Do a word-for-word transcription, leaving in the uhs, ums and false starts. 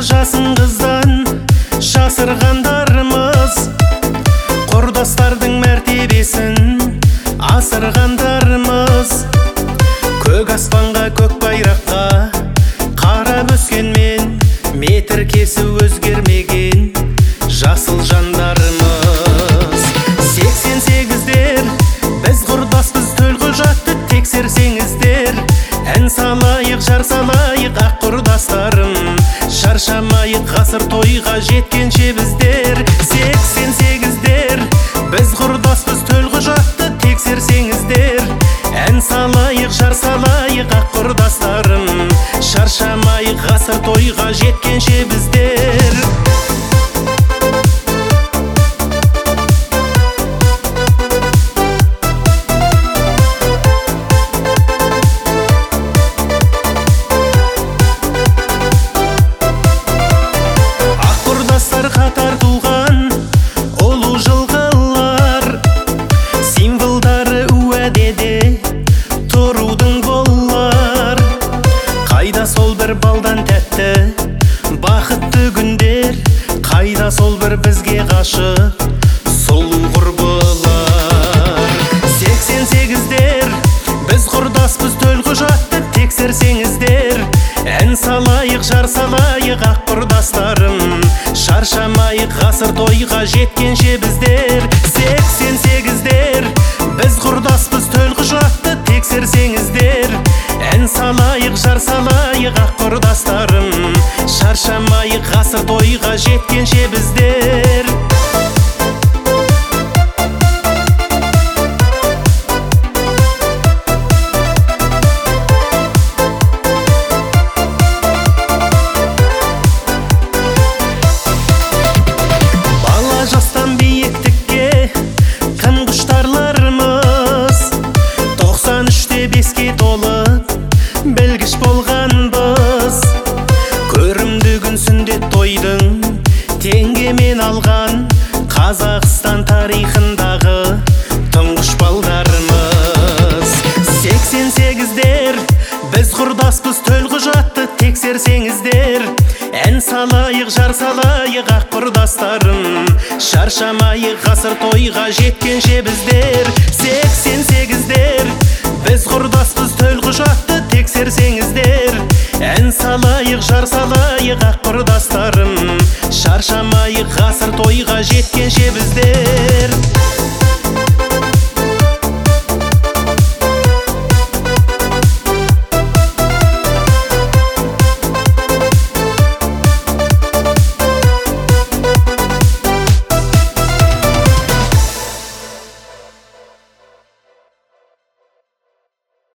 жасын қыздан жасырғандарымыз, құрдастардың мәртебесін асырғандарымыз. Көк аспанға, көк байраққа қарап өскенмен, метр кесу өзгермеген жасыл жандарымыз. Сексен сегіздер, біз құрдаспыз, төлқұжатты тексерсеңіздер. Ән салайық, жар салайық, ақ құрдастарым, шаршамайық ғасыр тойға жеткенше біздер. Сексен сегіздер, біз құрдаспыз, төлқұжатты тексерсеңіздер. Ән салайық, жар салайық, ақ құрдастарым, шаршамайық ғасыр тойға жеткенше біздер. Қатар туған ұлы жылғылар, символдары уәдеде тұрудың болар. Қайда сол бір балдан тәтті бақытты күндер, қайда сол бір бізге ғашық сұлу құрбылар. Сексен сегіздер, біз құрдаспыз, төлқұжатты тексерсеңіздер. Ән салайық, жар салайық, ақ құрдастарым, шаршамайық ғасыр тойға жеткенше біздер. Сексен сегіздер, біз құрдаспыз, төлқұжатты тексерсеңіздер. Ән салайық, жар салайық, ақ құрдастарым, шаршамайық ғасыр тойға жеткенше біздер. Жастан биіктікке кім құштарларымыз, тоқсан үште беске толып білгіш болғанбыз. Көрімді күнсінде тойдың теңгемен алған, Қазақстан тарихындағы тұңғыш балдарымыз. Сексен сегіздер, біз құрдаспыз, төлқұжатты тексерсеңіздер. Ән салайық, жар салайық, ақ құрдастарым, шаршамайық ғасыр тойға жеткенше біздер. Сексен сегіздер, біз құрдаспыз, төлқұжатты тексерсеңіздер. Ән салайық, жар салайық, ақ құрдастарым, шаршамайық ғасыр тойға жеткенше біздер.